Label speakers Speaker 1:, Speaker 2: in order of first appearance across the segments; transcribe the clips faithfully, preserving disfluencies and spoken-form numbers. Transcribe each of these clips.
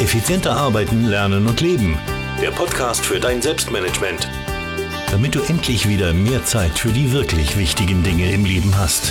Speaker 1: Effizienter arbeiten, lernen und leben. Der Podcast für dein Selbstmanagement. Damit du endlich wieder mehr Zeit für die wirklich wichtigen Dinge im Leben hast.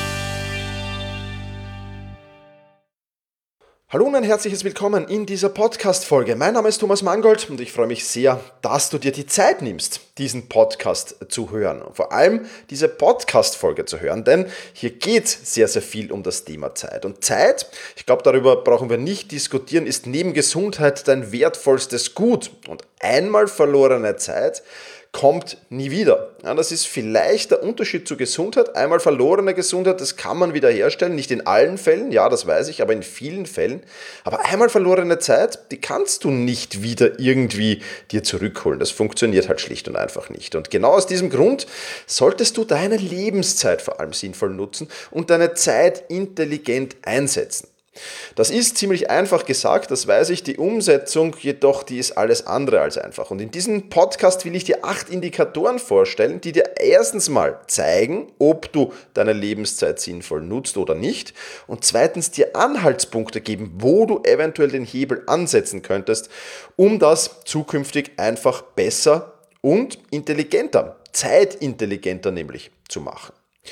Speaker 2: Hallo und ein herzliches Willkommen in dieser Podcast-Folge. Mein Name ist Thomas Mangold und ich freue mich sehr, dass du dir die Zeit nimmst, diesen Podcast zu hören. Und vor allem diese Podcast-Folge zu hören, denn hier geht es sehr, sehr viel um das Thema Zeit. Und Zeit, ich glaube, darüber brauchen wir nicht diskutieren, ist neben Gesundheit dein wertvollstes Gut. Und einmal verlorene Zeit kommt nie wieder. Ja, das ist vielleicht der Unterschied zur Gesundheit. Einmal verlorene Gesundheit, das kann man wiederherstellen. Nicht in allen Fällen, ja, das weiß ich, aber in vielen Fällen. Aber einmal verlorene Zeit, die kannst du nicht wieder irgendwie dir zurückholen. Das funktioniert halt schlicht und einfach nicht. Und genau aus diesem Grund solltest du deine Lebenszeit vor allem sinnvoll nutzen und deine Zeit intelligent einsetzen. Das ist ziemlich einfach gesagt, das weiß ich, die Umsetzung jedoch, die ist alles andere als einfach. Und in diesem Podcast will ich dir acht Indikatoren vorstellen, die dir erstens mal zeigen, ob du deine Lebenszeit sinnvoll nutzt oder nicht und zweitens dir Anhaltspunkte geben, wo du eventuell den Hebel ansetzen könntest, um das zukünftig einfach besser und intelligenter, zeitintelligenter nämlich zu machen.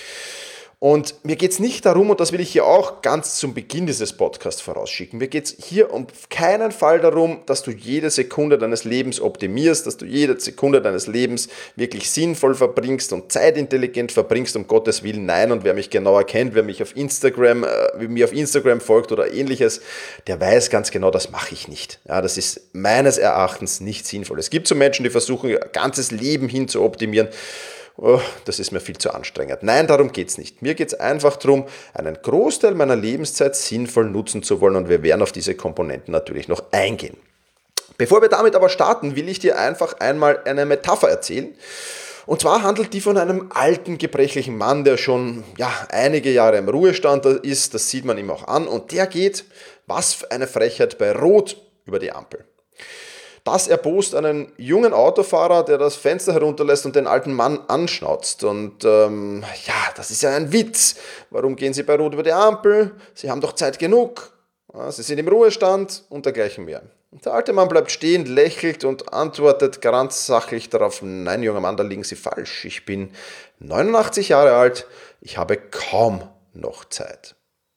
Speaker 2: Und mir geht es nicht darum, und das will ich hier auch ganz zum Beginn dieses Podcasts vorausschicken, mir geht es hier um keinen Fall darum, dass du jede Sekunde deines Lebens optimierst, dass du jede Sekunde deines Lebens wirklich sinnvoll verbringst und zeitintelligent verbringst, um Gottes Willen, nein. Und wer mich genauer kennt, wer mich auf Instagram, äh, mir auf Instagram folgt oder ähnliches, der weiß ganz genau, das mache ich nicht. Ja, das ist meines Erachtens nicht sinnvoll. Es gibt so Menschen, die versuchen, ihr ganzes Leben hin zu optimieren. Oh, das ist mir viel zu anstrengend. Nein, darum geht es nicht. Mir geht es einfach darum, einen Großteil meiner Lebenszeit sinnvoll nutzen zu wollen und wir werden auf diese Komponenten natürlich noch eingehen. Bevor wir damit aber starten, will ich dir einfach einmal eine Metapher erzählen. Und zwar handelt die von einem alten, gebrechlichen Mann, der schon ja, einige Jahre im Ruhestand ist, das sieht man ihm auch an, und der geht, was für eine Frechheit, bei Rot über die Ampel. Das erbost einen jungen Autofahrer, der das Fenster herunterlässt und den alten Mann anschnauzt. Und ähm, ja, das ist ja ein Witz. Warum gehen Sie bei Rot über die Ampel? Sie haben doch Zeit genug. Ja, Sie sind im Ruhestand und dergleichen mehr. Und der alte Mann bleibt stehen, lächelt und antwortet ganz sachlich darauf: Nein, junger Mann, da liegen Sie falsch. Ich bin neunundachtzig Jahre alt, ich habe kaum noch Zeit.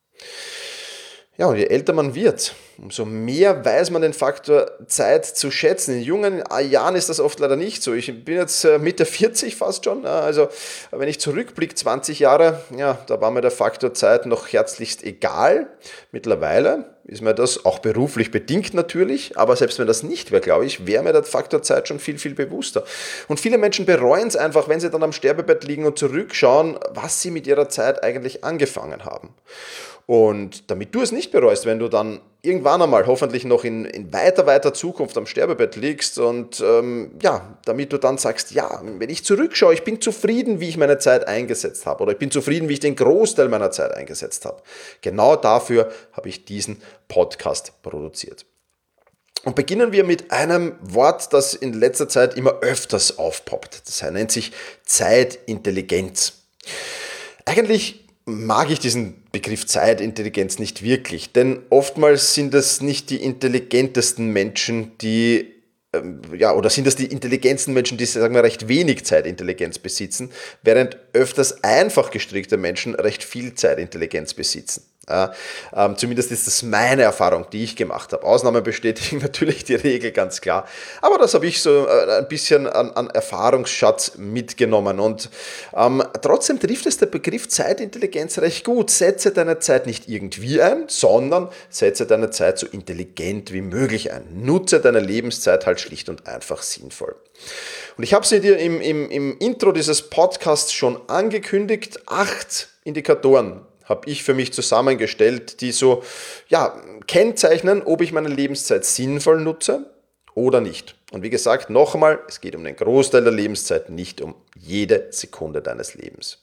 Speaker 2: Ja, und je älter man wird, umso mehr weiß man den Faktor Zeit zu schätzen. In jungen Jahren ist das oft leider nicht so. Ich bin jetzt Mitte vierzig fast schon. Also wenn ich zurückblicke, zwanzig Jahre, ja, da war mir der Faktor Zeit noch herzlichst egal. Mittlerweile ist mir das auch beruflich bedingt natürlich, aber selbst wenn das nicht wäre, glaube ich, wäre mir der Faktor Zeit schon viel, viel bewusster. Und viele Menschen bereuen es einfach, wenn sie dann am Sterbebett liegen und zurückschauen, was sie mit ihrer Zeit eigentlich angefangen haben. Und damit du es nicht bereust, wenn du dann irgendwann einmal hoffentlich noch in, in weiter, weiter Zukunft am Sterbebett liegst und ähm, ja, damit du dann sagst, ja, wenn ich zurückschaue, ich bin zufrieden, wie ich meine Zeit eingesetzt habe oder ich bin zufrieden, wie ich den Großteil meiner Zeit eingesetzt habe. Genau dafür habe ich diesen Podcast produziert. Und beginnen wir mit einem Wort, das in letzter Zeit immer öfters aufpoppt. Das nennt sich Zeitintelligenz. Eigentlich mag ich diesen Begriff Zeitintelligenz nicht wirklich, denn oftmals sind es nicht die intelligentesten Menschen, die, ähm, ja, oder sind es die intelligentesten Menschen, die, sagen wir, recht wenig Zeitintelligenz besitzen, während öfters einfach gestrickte Menschen recht viel Zeitintelligenz besitzen. Ja, ähm, zumindest ist das meine Erfahrung, die ich gemacht habe. Ausnahmen bestätigen natürlich die Regel, ganz klar. Aber das habe ich so äh, ein bisschen an, an Erfahrungsschatz mitgenommen. Und ähm, trotzdem trifft es der Begriff Zeitintelligenz recht gut. Setze deine Zeit nicht irgendwie ein, sondern setze deine Zeit so intelligent wie möglich ein. Nutze deine Lebenszeit halt schlicht und einfach sinnvoll. Und ich habe sie dir im, im, im Intro dieses Podcasts schon angekündigt. Acht Indikatoren habe ich für mich zusammengestellt, die so ja, kennzeichnen, ob ich meine Lebenszeit sinnvoll nutze oder nicht. Und wie gesagt, noch einmal, es geht um den Großteil der Lebenszeit, nicht um jede Sekunde deines Lebens.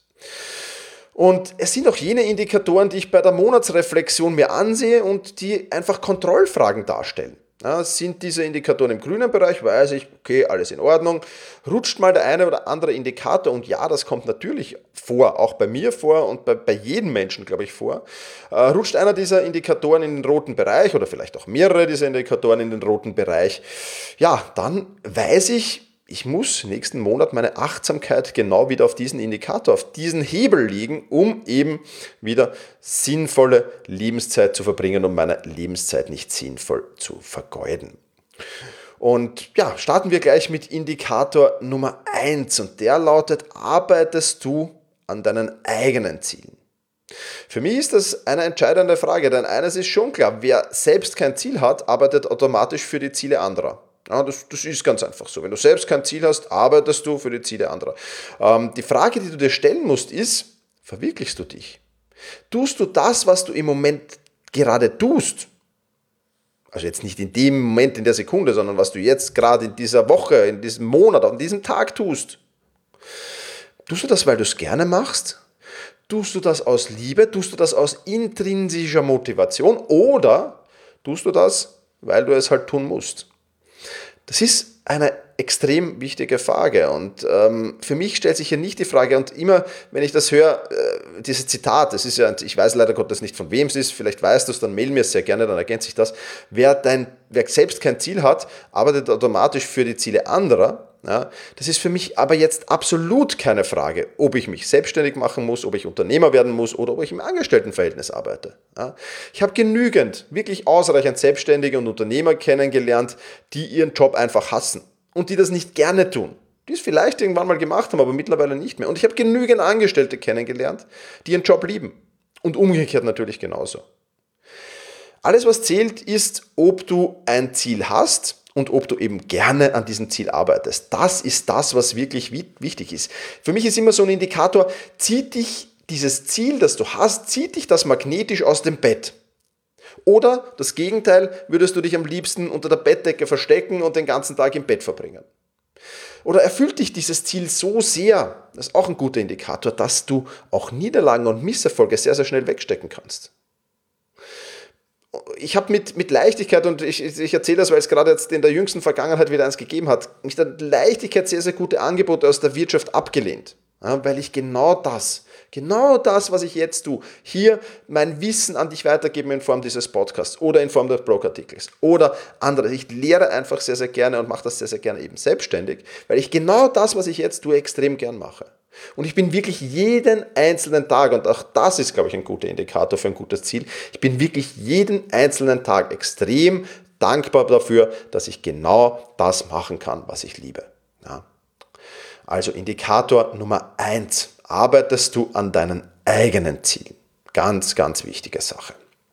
Speaker 2: Und es sind auch jene Indikatoren, die ich bei der Monatsreflexion mir ansehe und die einfach Kontrollfragen darstellen. Ja, sind diese Indikatoren im grünen Bereich, weiß ich, okay, alles in Ordnung. Rutscht mal der eine oder andere Indikator, und ja, das kommt natürlich vor, auch bei mir vor und bei, bei jedem Menschen, glaube ich, vor. Äh, rutscht einer dieser Indikatoren in den roten Bereich oder vielleicht auch mehrere dieser Indikatoren in den roten Bereich, ja, dann weiß ich, ich muss nächsten Monat meine Achtsamkeit genau wieder auf diesen Indikator, auf diesen Hebel legen, um eben wieder sinnvolle Lebenszeit zu verbringen, um meine Lebenszeit nicht sinnvoll zu vergeuden. Und ja, starten wir gleich mit Indikator Nummer eins, und der lautet: Arbeitest du an deinen eigenen Zielen? Für mich ist das eine entscheidende Frage, denn eines ist schon klar: Wer selbst kein Ziel hat, arbeitet automatisch für die Ziele anderer. Ja, das, das ist ganz einfach so. Wenn du selbst kein Ziel hast, arbeitest du für die Ziele anderer. Ähm, die Frage, die du dir stellen musst, ist: Verwirklichst du dich? Tust du das, was du im Moment gerade tust? Also jetzt nicht in dem Moment, in der Sekunde, sondern was du jetzt gerade in dieser Woche, in diesem Monat, an diesem Tag tust. Tust du das, weil du es gerne machst? Tust du das aus Liebe? Tust du das aus intrinsischer Motivation? Oder tust du das, weil du es halt tun musst? Das ist eine extrem wichtige Frage, und ähm, für mich stellt sich hier nicht die Frage, und immer, wenn ich das höre, äh, dieses Zitat, das ist ja, ich weiß leider Gottes nicht, von wem es ist, vielleicht weißt du es, dann mail mir es sehr gerne, dann ergänzt sich das. Wer, dein, wer selbst kein Ziel hat, arbeitet automatisch für die Ziele anderer. Ja, das ist für mich aber jetzt absolut keine Frage, ob ich mich selbstständig machen muss, ob ich Unternehmer werden muss oder ob ich im Angestelltenverhältnis arbeite. Ja, ich habe genügend, wirklich ausreichend Selbstständige und Unternehmer kennengelernt, die ihren Job einfach hassen und die das nicht gerne tun. Die es vielleicht irgendwann mal gemacht haben, aber mittlerweile nicht mehr. Und ich habe genügend Angestellte kennengelernt, die ihren Job lieben. Und umgekehrt natürlich genauso. Alles, was zählt, ist, ob du ein Ziel hast und ob du eben gerne an diesem Ziel arbeitest. Das ist das, was wirklich wichtig ist. Für mich ist immer so ein Indikator: Zieht dich dieses Ziel, das du hast, zieht dich das magnetisch aus dem Bett? Oder das Gegenteil, würdest du dich am liebsten unter der Bettdecke verstecken und den ganzen Tag im Bett verbringen? Oder erfüllt dich dieses Ziel so sehr, das ist auch ein guter Indikator, dass du auch Niederlagen und Misserfolge sehr, sehr schnell wegstecken kannst. Ich habe mit, mit Leichtigkeit, und ich, ich erzähle das, weil es gerade jetzt in der jüngsten Vergangenheit wieder eins gegeben hat, mit der Leichtigkeit sehr, sehr gute Angebote aus der Wirtschaft abgelehnt. Ja, weil ich genau das, genau das, was ich jetzt tue, hier mein Wissen an dich weitergeben in Form dieses Podcasts oder in Form des Blogartikels oder anderes. Ich lehre einfach sehr, sehr gerne und mache das sehr, sehr gerne eben selbstständig, weil ich genau das, was ich jetzt tue, extrem gern mache. Und ich bin wirklich jeden einzelnen Tag, und auch das ist, glaube ich, ein guter Indikator für ein gutes Ziel, ich bin wirklich jeden einzelnen Tag extrem dankbar dafür, dass ich genau das machen kann, was ich liebe. Ja. Also Indikator Nummer eins, arbeitest du an deinen eigenen Zielen? Ganz, ganz wichtige Sache.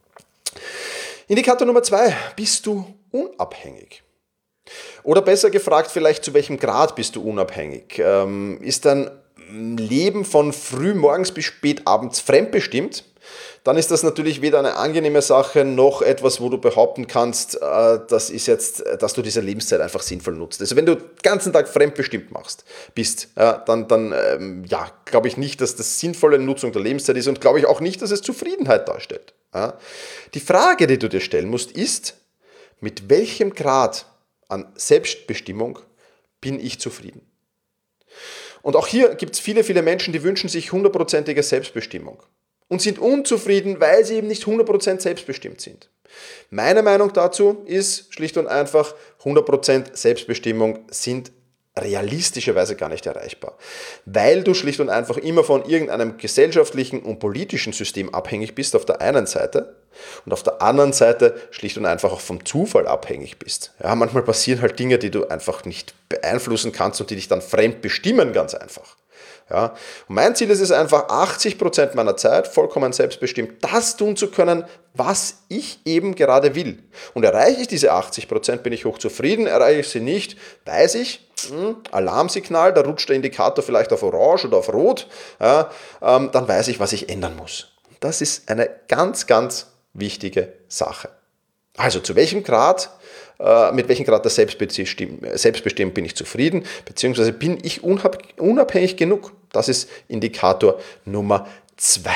Speaker 2: Indikator Nummer zwei, bist du unabhängig? Oder besser gefragt, vielleicht zu welchem Grad bist du unabhängig? Ähm, ist dein Leben von früh morgens bis spät abends fremdbestimmt? Dann ist das natürlich weder eine angenehme Sache noch etwas, wo du behaupten kannst, das ist jetzt, dass du diese Lebenszeit einfach sinnvoll nutzt. Also wenn du den ganzen Tag fremdbestimmt machst, bist, dann, dann ja, glaube ich nicht, dass das sinnvolle Nutzung der Lebenszeit ist, und glaube ich auch nicht, dass es Zufriedenheit darstellt. Die Frage, die du dir stellen musst, ist: Mit welchem Grad an Selbstbestimmung bin ich zufrieden? Und auch hier gibt es viele, viele Menschen, die wünschen sich hundertprozentige Selbstbestimmung und sind unzufrieden, weil sie eben nicht hundert Prozent selbstbestimmt sind. Meine Meinung dazu ist schlicht und einfach, hundert Prozent Selbstbestimmung sind realistischerweise gar nicht erreichbar, weil du schlicht und einfach immer von irgendeinem gesellschaftlichen und politischen System abhängig bist auf der einen Seite und auf der anderen Seite schlicht und einfach auch vom Zufall abhängig bist. Ja, manchmal passieren halt Dinge, die du einfach nicht beeinflussen kannst und die dich dann fremd bestimmen, ganz einfach. Ja, und mein Ziel ist es einfach, achtzig Prozent meiner Zeit vollkommen selbstbestimmt das tun zu können, was ich eben gerade will. Und erreiche ich diese achtzig Prozent, bin ich hochzufrieden. Erreiche ich sie nicht, weiß ich, mh, Alarmsignal, da rutscht der Indikator vielleicht auf Orange oder auf Rot, ja, ähm, dann weiß ich, was ich ändern muss. Das ist eine ganz, ganz wichtige Sache. Also zu welchem Grad, äh, mit welchem Grad der Selbstbestimmung bin ich zufrieden, beziehungsweise bin ich unabhängig genug? Das ist Indikator Nummer zwei.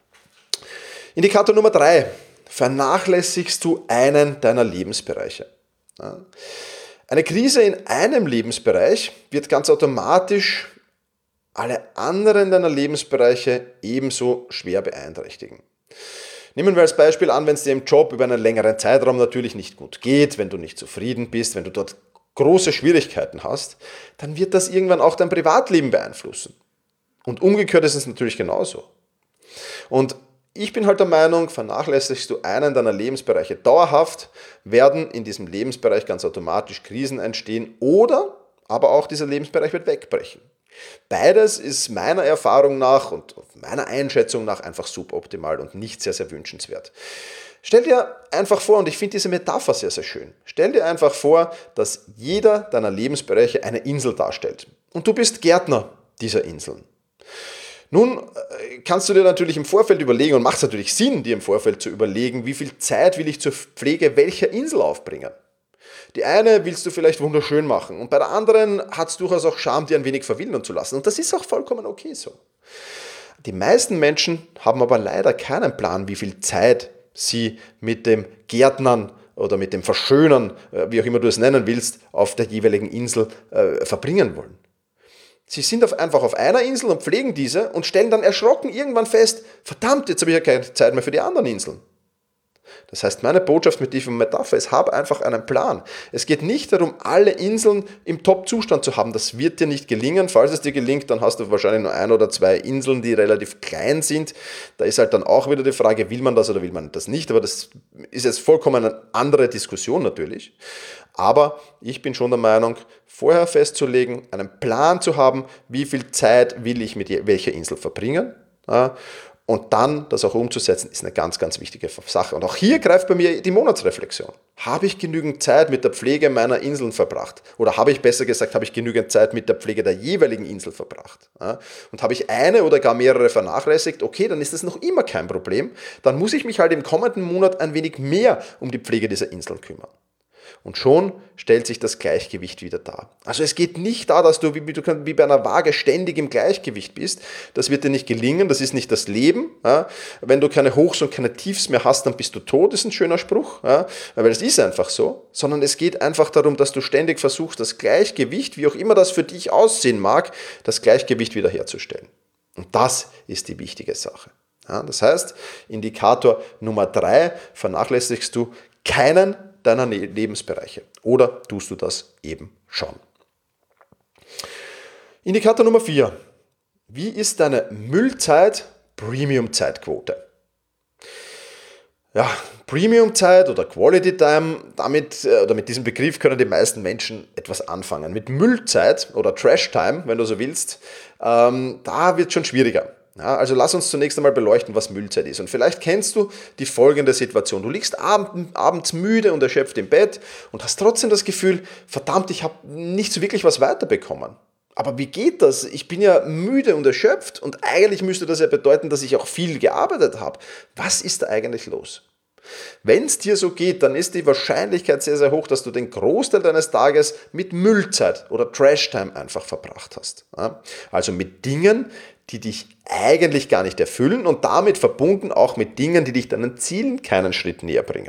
Speaker 2: Indikator Nummer drei. Vernachlässigst du einen deiner Lebensbereiche? Eine Krise in einem Lebensbereich wird ganz automatisch alle anderen deiner Lebensbereiche ebenso schwer beeinträchtigen. Nehmen wir als Beispiel an, wenn es dir im Job über einen längeren Zeitraum natürlich nicht gut geht, wenn du nicht zufrieden bist, wenn du dort große Schwierigkeiten hast, dann wird das irgendwann auch dein Privatleben beeinflussen. Und umgekehrt ist es natürlich genauso. Und ich bin halt der Meinung, vernachlässigst du einen deiner Lebensbereiche dauerhaft, werden in diesem Lebensbereich ganz automatisch Krisen entstehen oder aber auch dieser Lebensbereich wird wegbrechen. Beides ist meiner Erfahrung nach und meiner Einschätzung nach einfach suboptimal und nicht sehr, sehr wünschenswert. Stell dir einfach vor, und ich finde diese Metapher sehr, sehr schön, stell dir einfach vor, dass jeder deiner Lebensbereiche eine Insel darstellt und du bist Gärtner dieser Inseln. Nun kannst du dir natürlich im Vorfeld überlegen, und macht es natürlich Sinn, dir im Vorfeld zu überlegen, wie viel Zeit will ich zur Pflege welcher Insel aufbringen. Die eine willst du vielleicht wunderschön machen und bei der anderen hat es durchaus auch Charme, dir ein wenig verwildern zu lassen. Und das ist auch vollkommen okay so. Die meisten Menschen haben aber leider keinen Plan, wie viel Zeit sie mit dem Gärtnern oder mit dem Verschönern, wie auch immer du es nennen willst, auf der jeweiligen Insel äh, verbringen wollen. Sie sind auf, einfach auf einer Insel und pflegen diese und stellen dann erschrocken irgendwann fest, verdammt, jetzt habe ich ja keine Zeit mehr für die anderen Inseln. Das heißt, meine Botschaft mit dieser Metapher ist, hab einfach einen Plan. Es geht nicht darum, alle Inseln im Top-Zustand zu haben. Das wird dir nicht gelingen. Falls es dir gelingt, dann hast du wahrscheinlich nur ein oder zwei Inseln, die relativ klein sind. Da ist halt dann auch wieder die Frage, will man das oder will man das nicht? Aber das ist jetzt vollkommen eine andere Diskussion natürlich. Aber ich bin schon der Meinung, vorher festzulegen, einen Plan zu haben, wie viel Zeit will ich mit welcher Insel verbringen. Und dann das auch umzusetzen, ist eine ganz, ganz wichtige Sache. Und auch hier greift bei mir die Monatsreflexion. Habe ich genügend Zeit mit der Pflege meiner Inseln verbracht? Oder habe ich besser gesagt, habe ich genügend Zeit mit der Pflege der jeweiligen Insel verbracht? Und habe ich eine oder gar mehrere vernachlässigt? Okay, dann ist das noch immer kein Problem. Dann muss ich mich halt im kommenden Monat ein wenig mehr um die Pflege dieser Inseln kümmern. Und schon stellt sich das Gleichgewicht wieder dar. Also es geht nicht da, dass du wie, wie bei einer Waage ständig im Gleichgewicht bist. Das wird dir nicht gelingen, das ist nicht das Leben. Ja. Wenn du keine Hochs und keine Tiefs mehr hast, dann bist du tot, ist ein schöner Spruch. Ja. Weil es ist einfach so. Sondern es geht einfach darum, dass du ständig versuchst, das Gleichgewicht, wie auch immer das für dich aussehen mag, das Gleichgewicht wiederherzustellen. Und das ist die wichtige Sache. Ja. Das heißt, Indikator Nummer drei, vernachlässigst du keinen deiner Lebensbereiche. Oder tust du das eben schon? Indikator Nummer vier. Wie ist deine Müllzeit-Premium-Zeitquote? Ja, Premium-Zeit oder Quality Time, damit, oder mit diesem Begriff können die meisten Menschen etwas anfangen. Mit Müllzeit oder Trash Time, wenn du so willst, ähm, da wird es schon schwieriger. Ja, also lass uns zunächst einmal beleuchten, was Müllzeit ist. Und vielleicht kennst du die folgende Situation. Du liegst abend, abends müde und erschöpft im Bett und hast trotzdem das Gefühl, verdammt, ich habe nicht so wirklich was weiterbekommen. Aber wie geht das? Ich bin ja müde und erschöpft und eigentlich müsste das ja bedeuten, dass ich auch viel gearbeitet habe. Was ist da eigentlich los? Wenn es dir so geht, dann ist die Wahrscheinlichkeit sehr, sehr hoch, dass du den Großteil deines Tages mit Müllzeit oder Trash-Time einfach verbracht hast. Also mit Dingen, die dich eigentlich gar nicht erfüllen und damit verbunden auch mit Dingen, die dich deinen Zielen keinen Schritt näher bringen.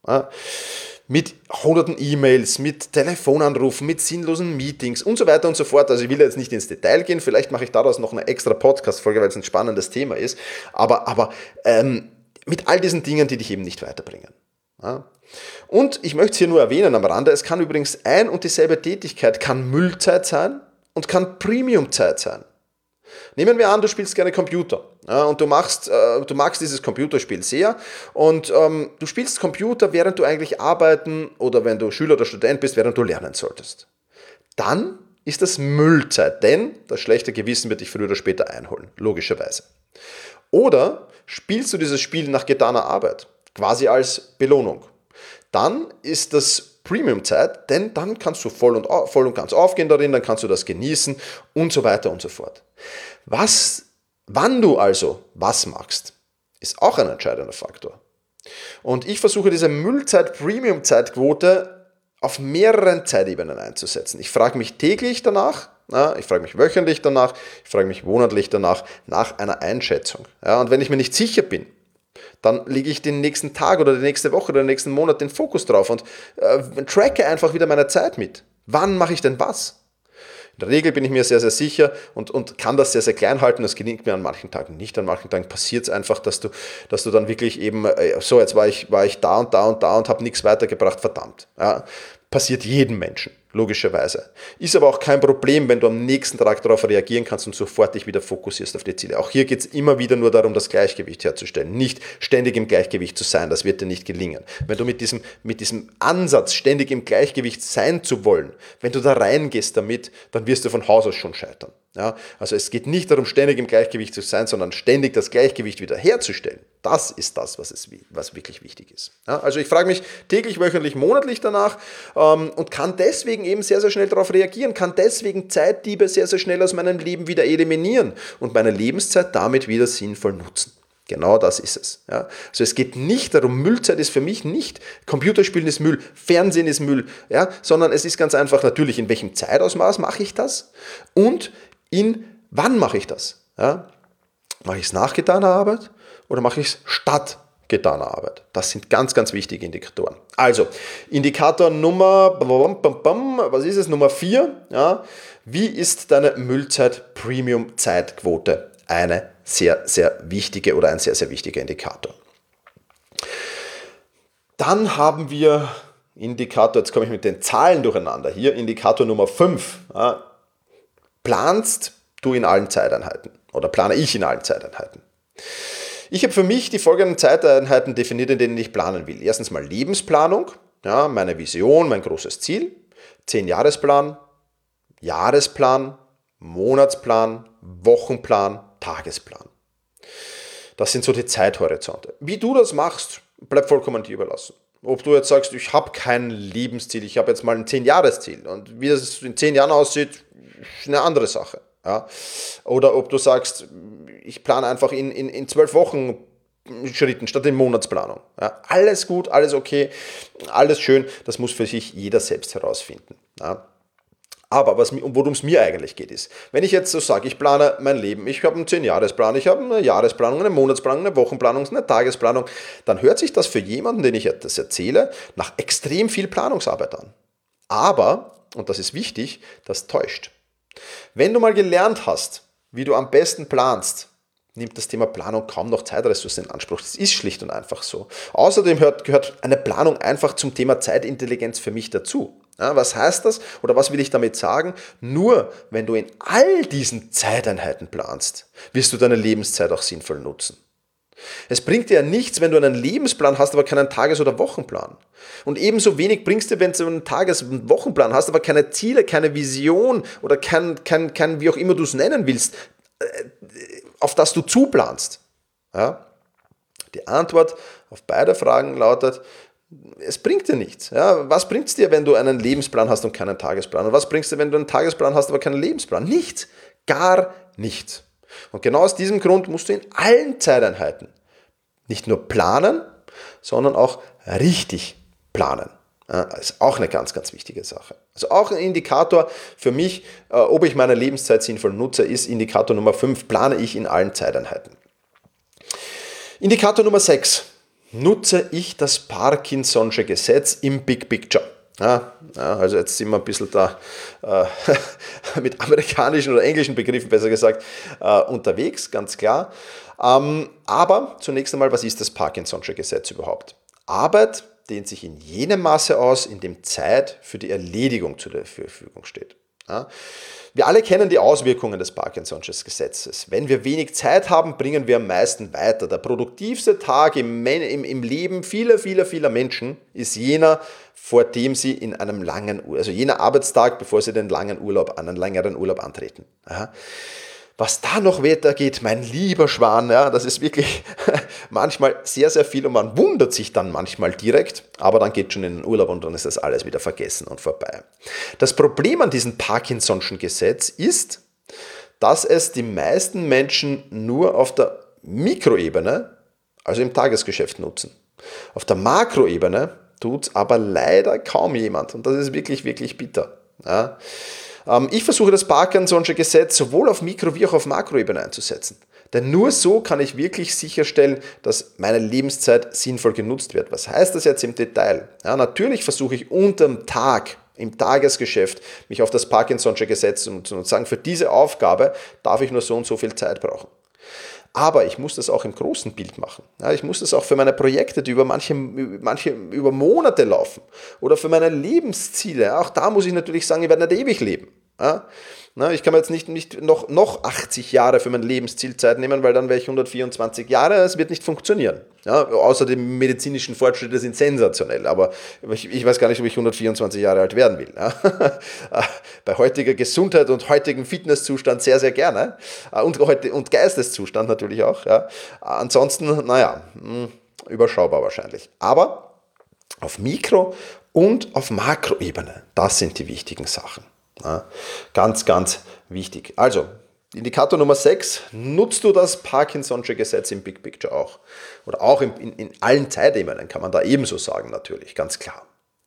Speaker 2: Mit hunderten E-Mails, mit Telefonanrufen, mit sinnlosen Meetings und so weiter und so fort. Also ich will jetzt nicht ins Detail gehen, vielleicht mache ich daraus noch eine extra Podcast-Folge, weil es ein spannendes Thema ist, aber, aber ähm, mit all diesen Dingen, die dich eben nicht weiterbringen. Ja. Und ich möchte es hier nur erwähnen am Rande, es kann übrigens ein und dieselbe Tätigkeit, kann Müllzeit sein und kann Premiumzeit sein. Nehmen wir an, du spielst gerne Computer, ja, und du, machst, äh, du magst dieses Computerspiel sehr und ähm, du spielst Computer, während du eigentlich arbeiten oder wenn du Schüler oder Student bist, während du lernen solltest. Dann ist das Müllzeit, denn das schlechte Gewissen wird dich früher oder später einholen, logischerweise. Oder spielst du dieses Spiel nach getaner Arbeit, quasi als Belohnung. Dann ist das Premium-Zeit, denn dann kannst du voll und, voll und ganz aufgehen darin, dann kannst du das genießen und so weiter und so fort. Was, wann du also was machst, ist auch ein entscheidender Faktor. Und ich versuche diese Müllzeit-Premium-Zeitquote auf mehreren Zeitebenen einzusetzen. Ich frage mich täglich danach, ja, ich frage mich wöchentlich danach, ich frage mich monatlich danach, nach einer Einschätzung. Ja, und wenn ich mir nicht sicher bin, dann lege ich den nächsten Tag oder die nächste Woche oder den nächsten Monat den Fokus drauf und äh, tracke einfach wieder meine Zeit mit. Wann mache ich denn was? In der Regel bin ich mir sehr, sehr sicher und, und kann das sehr, sehr klein halten. Das gelingt mir an manchen Tagen nicht. An manchen Tagen passiert es einfach, dass du, dass du dann wirklich eben, so jetzt war ich, war ich da und da und da und habe nichts weitergebracht, verdammt. Ja, passiert jedem Menschen, logischerweise. Ist aber auch kein Problem, wenn du am nächsten Tag darauf reagieren kannst und sofort dich wieder fokussierst auf die Ziele. Auch hier geht es immer wieder nur darum, das Gleichgewicht herzustellen. Nicht ständig im Gleichgewicht zu sein, das wird dir nicht gelingen. Wenn du mit diesem, mit diesem Ansatz, ständig im Gleichgewicht sein zu wollen, wenn du da reingehst damit, dann wirst du von Haus aus schon scheitern. Ja, also es geht nicht darum, ständig im Gleichgewicht zu sein, sondern ständig das Gleichgewicht wieder herzustellen. Das ist das, was, es, was wirklich wichtig ist. Ja, also ich frage mich täglich, wöchentlich, monatlich danach ähm, und kann deswegen eben sehr, sehr schnell darauf reagieren, kann deswegen Zeitdiebe sehr, sehr schnell aus meinem Leben wieder eliminieren und meine Lebenszeit damit wieder sinnvoll nutzen. Genau das ist es. Ja. Also es geht nicht darum, Müllzeit ist für mich nicht, Computerspielen ist Müll, Fernsehen ist Müll, ja, sondern es ist ganz einfach natürlich, in welchem Zeitausmaß mache ich das und in wann mache ich das. Ja. Mache ich es nach getaner Arbeit oder mache ich es statt getaner Arbeit? Das sind ganz, ganz wichtige Indikatoren. Also, Indikator Nummer, was ist es, Nummer vier, ja, wie ist deine Müllzeit-Premium-Zeitquote? Eine sehr, sehr wichtige oder ein sehr, sehr wichtiger Indikator. Dann haben wir Indikator, jetzt komme ich mit den Zahlen durcheinander, hier Indikator Nummer fünf. Ja, planst du in allen Zeiteinheiten oder plane ich in allen Zeiteinheiten? Ich habe für mich die folgenden Zeiteinheiten definiert, in denen ich planen will. Erstens mal Lebensplanung, ja, meine Vision, mein großes Ziel, zehn-Jahresplan, Jahresplan, Monatsplan, Wochenplan, Tagesplan. Das sind so die Zeithorizonte. Wie du das machst, bleibt vollkommen dir überlassen. Ob du jetzt sagst, ich habe kein Lebensziel, ich habe jetzt mal ein zehn-Jahres-Ziel und wie das in zehn Jahren aussieht, ist eine andere Sache. Ja? Oder ob du sagst, ich plane einfach in, in, in zwölf Wochen Schritten statt in Monatsplanung. Ja? Alles gut, alles okay, alles schön, das muss für sich jeder selbst herausfinden. Ja? Aber worum es mir eigentlich geht, ist, wenn ich jetzt so sage, ich plane mein Leben, ich habe einen zehn-Jahresplan, ich habe eine Jahresplanung, eine Monatsplanung, eine Wochenplanung, eine Tagesplanung, dann hört sich das für jemanden, den ich das erzähle, nach extrem viel Planungsarbeit an. Aber, und das ist wichtig, das täuscht. Wenn du mal gelernt hast, wie du am besten planst, nimmt das Thema Planung kaum noch Zeitressourcen in Anspruch. Das ist schlicht und einfach so. Außerdem gehört eine Planung einfach zum Thema Zeitintelligenz für mich dazu. Ja, was heißt das oder was will ich damit sagen? Nur wenn du in all diesen Zeiteinheiten planst, wirst du deine Lebenszeit auch sinnvoll nutzen. Es bringt dir ja nichts, wenn du einen Lebensplan hast, aber keinen Tages- oder Wochenplan. Und ebenso wenig bringst dir, wenn du einen Tages- und Wochenplan hast, aber keine Ziele, keine Vision oder kein, kein, kein wie auch immer du es nennen willst, auf das du zuplanst. Ja? Die Antwort auf beide Fragen lautet, es bringt dir nichts. Ja? Was bringt es dir, wenn du einen Lebensplan hast und keinen Tagesplan? Und was bringt es dir, wenn du einen Tagesplan hast, aber keinen Lebensplan? Nichts. Gar nichts. Und genau aus diesem Grund musst du in allen Zeiteinheiten nicht nur planen, sondern auch richtig planen. Ja, das ist auch eine ganz, ganz wichtige Sache. Also auch ein Indikator für mich, äh, ob ich meine Lebenszeit sinnvoll nutze, ist Indikator Nummer fünf, plane ich in allen Zeiteinheiten. Indikator Nummer sechs, nutze ich das Parkinson'sche Gesetz im Big Picture. Ja, ja, also jetzt sind wir ein bisschen da äh, mit amerikanischen oder englischen Begriffen, besser gesagt, äh, unterwegs, ganz klar. Ähm, aber zunächst einmal, was ist das Parkinson'sche Gesetz überhaupt? Arbeit dehnt sich in jenem Maße aus, in dem Zeit für die Erledigung zur Verfügung steht. Ja? Wir alle kennen die Auswirkungen des Parkinson'schen Gesetzes. Wenn wir wenig Zeit haben, bringen wir am meisten weiter. Der produktivste Tag im, im, im Leben vieler, vieler, vieler Menschen ist jener, vor dem sie in einem langen Urlaub, also jener Arbeitstag, bevor sie den langen Urlaub, einen längeren Urlaub antreten. Ja? Was da noch weitergeht, mein lieber Schwan, ja, das ist wirklich manchmal sehr, sehr viel und man wundert sich dann manchmal direkt, aber dann geht schon in den Urlaub und dann ist das alles wieder vergessen und vorbei. Das Problem an diesem Parkinson'schen Gesetz ist, dass es die meisten Menschen nur auf der Mikroebene, also im Tagesgeschäft nutzen. Auf der Makroebene tut es aber leider kaum jemand und das ist wirklich, wirklich bitter. Ja. Ähm, ich versuche das Parkinson'sche Gesetz sowohl auf Mikro- wie auch auf Makroebene einzusetzen. Denn nur so kann ich wirklich sicherstellen, dass meine Lebenszeit sinnvoll genutzt wird. Was heißt das jetzt im Detail? Ja, natürlich versuche ich unterm Tag, im Tagesgeschäft, mich auf das Parkinson'sche Gesetz und, und sagen, für diese Aufgabe darf ich nur so und so viel Zeit brauchen. Aber ich muss das auch im großen Bild machen. Ja, ich muss das auch für meine Projekte, die über manche, manche über Monate laufen. Oder für meine Lebensziele. Auch da muss ich natürlich sagen, ich werde nicht ewig leben. Ja, na, ich kann mir jetzt nicht, nicht noch, noch achtzig Jahre für mein Lebensziel Zeit nehmen, weil dann wäre ich hundertvierundzwanzig Jahre, es wird nicht funktionieren. Ja, außer die medizinischen Fortschritte sind sensationell, aber ich, ich weiß gar nicht, ob ich hundertvierundzwanzig Jahre alt werden will. Ja. Bei heutiger Gesundheit und heutigem Fitnesszustand sehr, sehr gerne und, und Geisteszustand natürlich auch. Ja. Ansonsten, naja, überschaubar wahrscheinlich. Aber auf Mikro- und auf Makroebene, das sind die wichtigen Sachen. Ja, ganz, ganz wichtig. Also, Indikator Nummer sechs, nutzt du das Parkinson'sche Gesetz im Big Picture auch? Oder auch in, in, in allen Zeitebenen kann man da ebenso sagen, natürlich, ganz klar.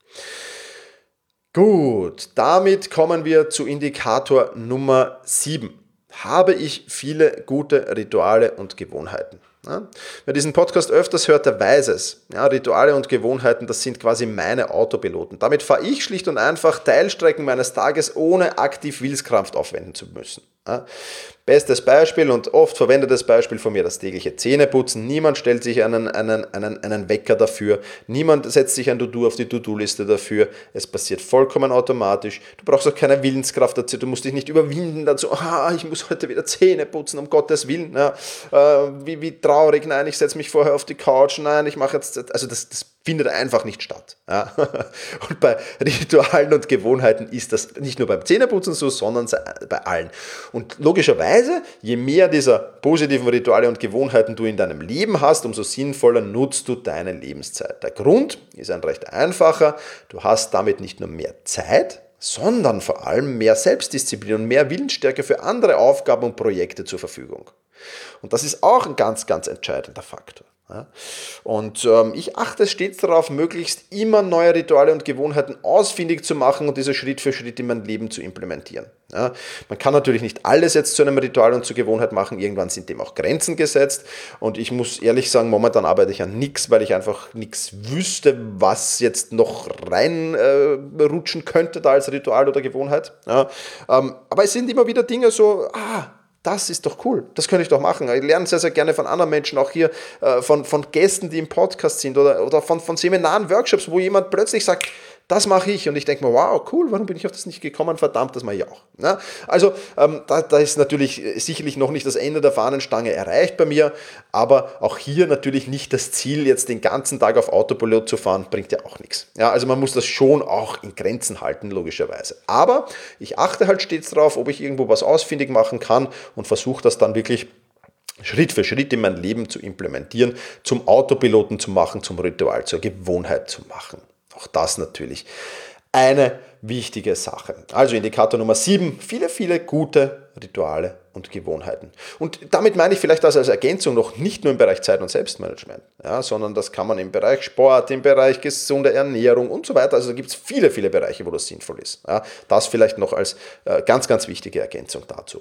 Speaker 2: Gut, damit kommen wir zu Indikator Nummer sieben. Habe ich viele gute Rituale und Gewohnheiten? Ja, wer diesen Podcast öfters hört, der weiß es. Ja, Rituale und Gewohnheiten, das sind quasi meine Autopiloten. Damit fahre ich schlicht und einfach Teilstrecken meines Tages, ohne aktiv Willenskraft aufwenden zu müssen. Ja, bestes Beispiel und oft verwendetes Beispiel von mir, das tägliche Zähneputzen. Niemand stellt sich einen, einen, einen, einen Wecker dafür. Niemand setzt sich ein To-Do auf die To-Do-Liste dafür. Es passiert vollkommen automatisch. Du brauchst auch keine Willenskraft dazu. Du musst dich nicht überwinden dazu. Ah, ich muss heute wieder Zähne putzen, um Gottes Willen. Ja, äh, wie, wie traurig. Nein, ich setze mich vorher auf die Couch. Nein, ich mache jetzt... Also das, das findet einfach nicht statt. Ja. Und bei Ritualen und Gewohnheiten ist das nicht nur beim Zähneputzen so, sondern bei allen. Und logischerweise, je mehr dieser positiven Rituale und Gewohnheiten du in deinem Leben hast, umso sinnvoller nutzt du deine Lebenszeit. Der Grund ist ein recht einfacher. Du hast damit nicht nur mehr Zeit, sondern vor allem mehr Selbstdisziplin und mehr Willensstärke für andere Aufgaben und Projekte zur Verfügung. Und das ist auch ein ganz, ganz entscheidender Faktor. Ja. Und ähm, ich achte stets darauf, möglichst immer neue Rituale und Gewohnheiten ausfindig zu machen und diese Schritt für Schritt in mein Leben zu implementieren. Ja. Man kann natürlich nicht alles jetzt zu einem Ritual und zur Gewohnheit machen, irgendwann sind dem auch Grenzen gesetzt und ich muss ehrlich sagen, momentan arbeite ich an nichts, weil ich einfach nichts wüsste, was jetzt noch reinrutschen äh, könnte da als Ritual oder Gewohnheit. Ja. Ähm, aber es sind immer wieder Dinge so, ah, das ist doch cool, das könnte ich doch machen. Ich lerne sehr, sehr gerne von anderen Menschen, auch hier äh, von, von Gästen, die im Podcast sind oder, oder von, von Seminaren, Workshops, wo jemand plötzlich sagt, das mache ich und ich denke mir, wow, cool, warum bin ich auf das nicht gekommen? Verdammt, das mache ich auch. Ja, also ähm, da, da ist natürlich sicherlich noch nicht das Ende der Fahnenstange erreicht bei mir, aber auch hier natürlich nicht das Ziel, jetzt den ganzen Tag auf Autopilot zu fahren, bringt ja auch nichts. Ja, also man muss das schon auch in Grenzen halten, logischerweise. Aber ich achte halt stets darauf, ob ich irgendwo was ausfindig machen kann und versuche das dann wirklich Schritt für Schritt in mein Leben zu implementieren, zum Autopiloten zu machen, zum Ritual, zur Gewohnheit zu machen. Auch das natürlich eine wichtige Sache. Also Indikator Nummer sieben, viele, viele gute Rituale und Gewohnheiten. Und damit meine ich vielleicht das als Ergänzung noch nicht nur im Bereich Zeit- und Selbstmanagement, ja, sondern das kann man im Bereich Sport, im Bereich gesunde Ernährung und so weiter. Also da gibt es viele, viele Bereiche, wo das sinnvoll ist. Ja, das vielleicht noch als äh, ganz, ganz wichtige Ergänzung dazu.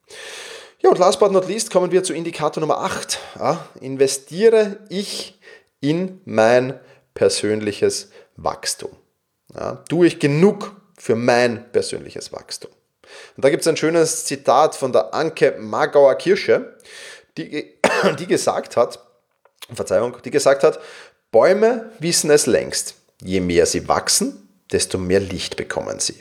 Speaker 2: Ja, und last but not least kommen wir zu Indikator Nummer acht. Ja, investiere ich in mein persönliches Wachstum. Ja, tue ich genug für mein persönliches Wachstum? Und da gibt es ein schönes Zitat von der Anke Magauer-Kirsche, die, die gesagt hat, Verzeihung, die gesagt hat, Bäume wissen es längst. Je mehr sie wachsen, desto mehr Licht bekommen sie.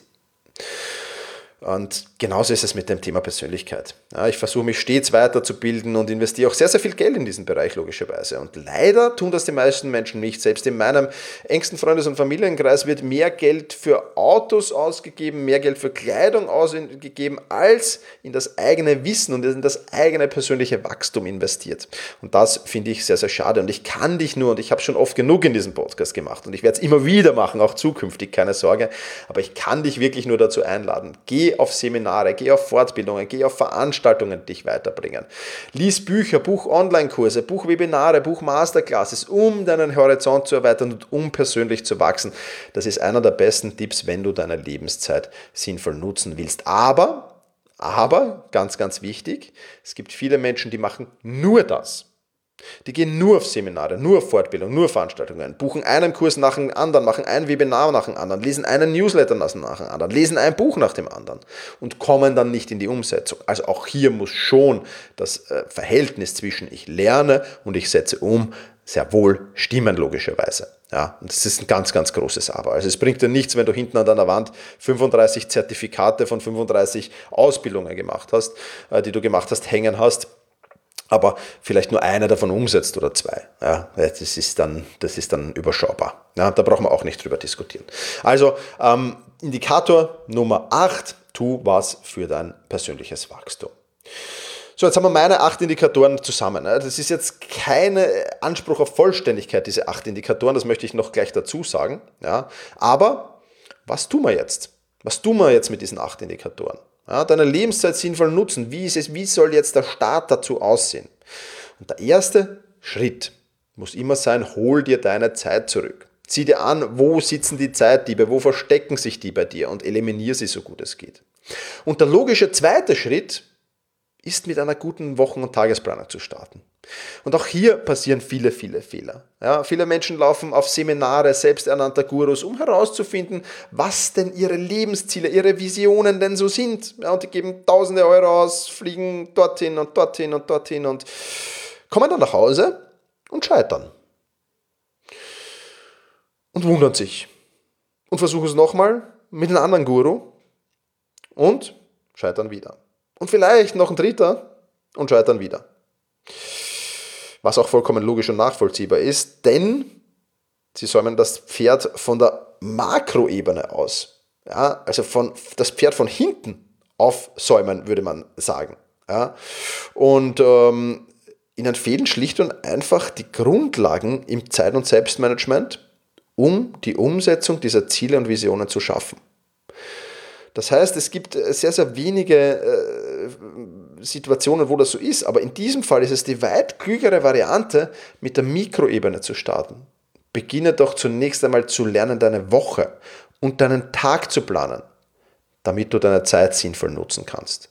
Speaker 2: Und genauso ist es mit dem Thema Persönlichkeit. Ja, ich versuche mich stets weiterzubilden und investiere auch sehr, sehr viel Geld in diesen Bereich, logischerweise. Und leider tun das die meisten Menschen nicht. Selbst in meinem engsten Freundes- und Familienkreis wird mehr Geld für Autos ausgegeben, mehr Geld für Kleidung ausgegeben, als in das eigene Wissen und in das eigene persönliche Wachstum investiert. Und das finde ich sehr, sehr schade. Und ich kann dich nur, und ich habe schon oft genug in diesem Podcast gemacht und ich werde es immer wieder machen, auch zukünftig, keine Sorge, aber ich kann dich wirklich nur dazu einladen. Geh Geh auf Seminare, geh auf Fortbildungen, geh auf Veranstaltungen, die dich weiterbringen. Lies Bücher, buch Online-Kurse, buch Webinare, buch Masterclasses, um deinen Horizont zu erweitern und um persönlich zu wachsen. Das ist einer der besten Tipps, wenn du deine Lebenszeit sinnvoll nutzen willst. Aber, aber, ganz, ganz wichtig, es gibt viele Menschen, die machen nur das. Die gehen nur auf Seminare, nur auf Fortbildung, nur Veranstaltungen, buchen einen Kurs nach dem anderen, machen ein Webinar nach dem anderen, lesen einen Newsletter nach dem anderen, lesen ein Buch nach dem anderen und kommen dann nicht in die Umsetzung. Also auch hier muss schon das Verhältnis zwischen ich lerne und ich setze um sehr wohl stimmen, logischerweise. Ja, und das ist ein ganz, ganz großes Aber. Also es bringt dir nichts, wenn du hinten an deiner Wand fünfunddreißig Zertifikate von fünfunddreißig Ausbildungen gemacht hast, die du gemacht hast, hängen hast, aber vielleicht nur eine davon umsetzt oder zwei. Ja, das ist dann, das ist dann überschaubar. Ja, da brauchen wir auch nicht drüber diskutieren. Also ähm, Indikator Nummer acht, tu was für dein persönliches Wachstum. So, jetzt haben wir meine acht Indikatoren zusammen. Das ist jetzt kein Anspruch auf Vollständigkeit, diese acht Indikatoren, das möchte ich noch gleich dazu sagen. Ja, aber was tun wir jetzt? Was tun wir jetzt mit diesen acht Indikatoren? Ja, deine Lebenszeit sinnvoll nutzen. Wie ist es, wie soll jetzt der Start dazu aussehen? Und der erste Schritt muss immer sein, hol dir deine Zeit zurück. Zieh dir an, wo sitzen die Zeitdiebe, wo verstecken sich die bei dir und eliminiere sie so gut es geht. Und der logische zweite Schritt ist, mit einer guten Wochen- und Tagesplanung zu starten. Und auch hier passieren viele, viele Fehler. Ja, viele Menschen laufen auf Seminare selbsternannter Gurus, um herauszufinden, was denn ihre Lebensziele, ihre Visionen denn so sind. Ja, und die geben tausende Euro aus, fliegen dorthin und dorthin und dorthin und kommen dann nach Hause und scheitern. Und wundern sich. Und versuchen es nochmal mit einem anderen Guru und scheitern wieder. Und vielleicht noch ein dritter und scheitern wieder. Was auch vollkommen logisch und nachvollziehbar ist, denn sie säumen das Pferd von der Makroebene aus. Ja, also von, das Pferd von hinten aufsäumen, würde man sagen. Ja, und ähm, ihnen fehlen schlicht und einfach die Grundlagen im Zeit- und Selbstmanagement, um die Umsetzung dieser Ziele und Visionen zu schaffen. Das heißt, es gibt sehr, sehr wenige äh, Situationen, wo das so ist, aber in diesem Fall ist es die weit klügere Variante, mit der Mikroebene zu starten. Beginne doch zunächst einmal zu lernen, deine Woche und deinen Tag zu planen, damit du deine Zeit sinnvoll nutzen kannst.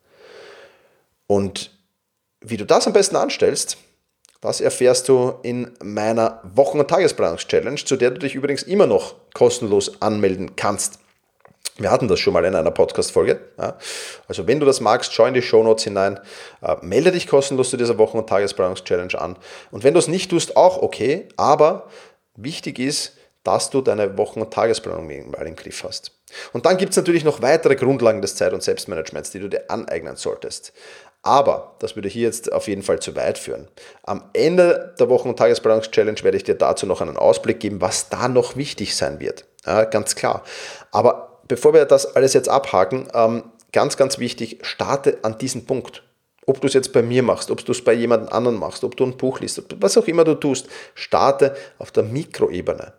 Speaker 2: Und wie du das am besten anstellst, das erfährst du in meiner Wochen- und Tagesplanungs-Challenge, zu der du dich übrigens immer noch kostenlos anmelden kannst. Wir hatten das schon mal in einer Podcast-Folge. Ja. Also wenn du das magst, schau in die Shownotes hinein, äh, melde dich kostenlos zu dieser Wochen- und Tagesplanungs-Challenge an. Und wenn du es nicht tust, auch okay, aber wichtig ist, dass du deine Wochen- und Tagesplanung mal im Griff hast. Und dann gibt es natürlich noch weitere Grundlagen des Zeit- und Selbstmanagements, die du dir aneignen solltest. Aber das würde hier jetzt auf jeden Fall zu weit führen. Am Ende der Wochen- und Tagesplanungs-Challenge werde ich dir dazu noch einen Ausblick geben, was da noch wichtig sein wird. Ja, ganz klar. Aber bevor wir das alles jetzt abhaken, ähm, ganz, ganz wichtig, starte an diesem Punkt. Ob du es jetzt bei mir machst, ob du es bei jemand anderem machst, ob du ein Buch liest, was auch immer du tust, starte auf der Mikroebene.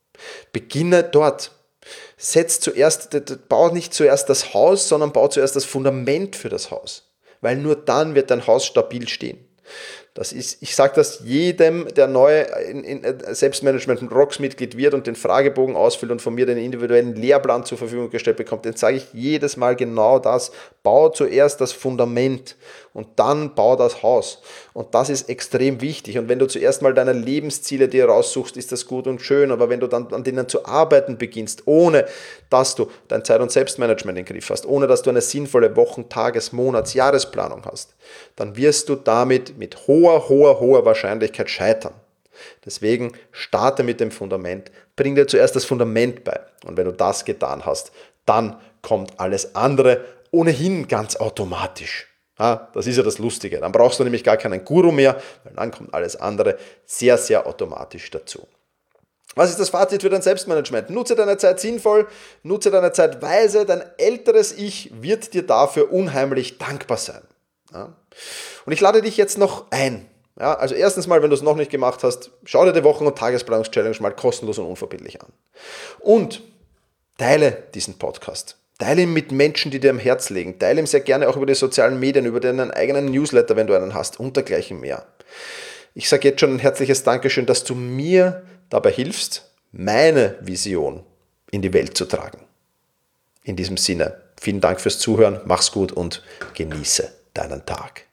Speaker 2: Beginne dort. Setz zuerst, bau nicht zuerst das Haus, sondern bau zuerst das Fundament für das Haus. Weil nur dann wird dein Haus stabil stehen. Das ist, ich sage das jedem, der neu in, in Selbstmanagement und Rocks Mitglied wird und den Fragebogen ausfüllt und von mir den individuellen Lehrplan zur Verfügung gestellt bekommt, den sage ich jedes Mal genau das. Bau zuerst das Fundament und dann bau das Haus. Und das ist extrem wichtig. Und wenn du zuerst mal deine Lebensziele dir raussuchst, ist das gut und schön. Aber wenn du dann an denen zu arbeiten beginnst, ohne dass du dein Zeit- und Selbstmanagement im Griff hast, ohne dass du eine sinnvolle Wochen-, Tages-, Monats-, Jahresplanung hast, dann wirst du damit mit hoher, hoher, hoher Wahrscheinlichkeit scheitern. Deswegen starte mit dem Fundament, bring dir zuerst das Fundament bei. Und wenn du das getan hast, dann kommt alles andere ohnehin ganz automatisch. Ja, das ist ja das Lustige. Dann brauchst du nämlich gar keinen Guru mehr, weil dann kommt alles andere sehr, sehr automatisch dazu. Was ist das Fazit für dein Selbstmanagement? Nutze deine Zeit sinnvoll, nutze deine Zeit weise. Dein älteres Ich wird dir dafür unheimlich dankbar sein. Ja? Und ich lade dich jetzt noch ein. Ja, also erstens mal, wenn du es noch nicht gemacht hast, schau dir die Wochen- und Tagesplanungs-Challenge mal kostenlos und unverbindlich an. Und teile diesen Podcast. Teile ihn mit Menschen, die dir am Herz liegen. Teile ihn sehr gerne auch über die sozialen Medien, über deinen eigenen Newsletter, wenn du einen hast und dergleichen mehr. Ich sage jetzt schon ein herzliches Dankeschön, dass du mir dabei hilfst, meine Vision in die Welt zu tragen. In diesem Sinne, vielen Dank fürs Zuhören, mach's gut und genieße deinen Tag.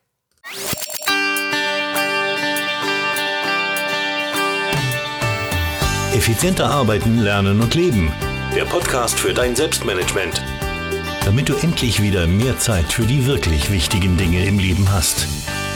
Speaker 1: Effizienter arbeiten, lernen und leben. Der Podcast für dein Selbstmanagement. Damit du endlich wieder mehr Zeit für die wirklich wichtigen Dinge im Leben hast.